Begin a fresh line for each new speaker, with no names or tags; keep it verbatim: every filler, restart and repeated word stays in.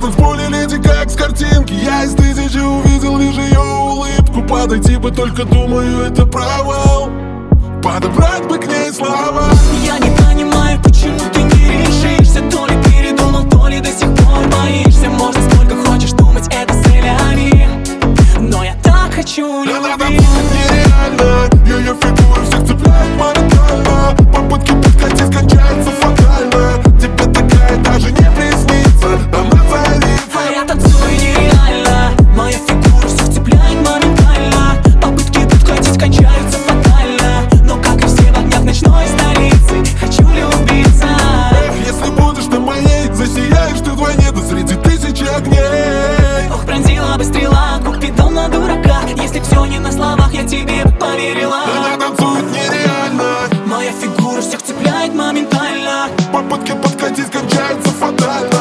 танцполе леди как с картинки. Я из тысячи увидел лишь ее улыбку. Подойти бы, только думаю, это провал. Подобрать бы к ней слова.
Я не понимаю, почему ты не решишься. То ли передумал, то ли до сих пор боишься. Можно сколько хочешь думать, это солями, но я так хочу любить.
Она танцует нереально, ее фигура всех цепляет моментально. Попытки подкатить кончаются фатально. Тебе такая даже не приснится, она царица.
А я танцую нереально, моя фигура всех цепляет моментально. Попытки подкатить кончаются фатально, но как и все в огнях ночной столицы, хочу любиться.
Эх, если будешь ты моей, засияешь ты вдвойне, да среди тысячи огней.
Ох, пронзила бы стрела, купидон на дурака. Если все не на словах, я тебе бы поверила.
Она танцует нереально,
моя фигура всех цепляет моментально.
попытки подкатить кончаются фатально.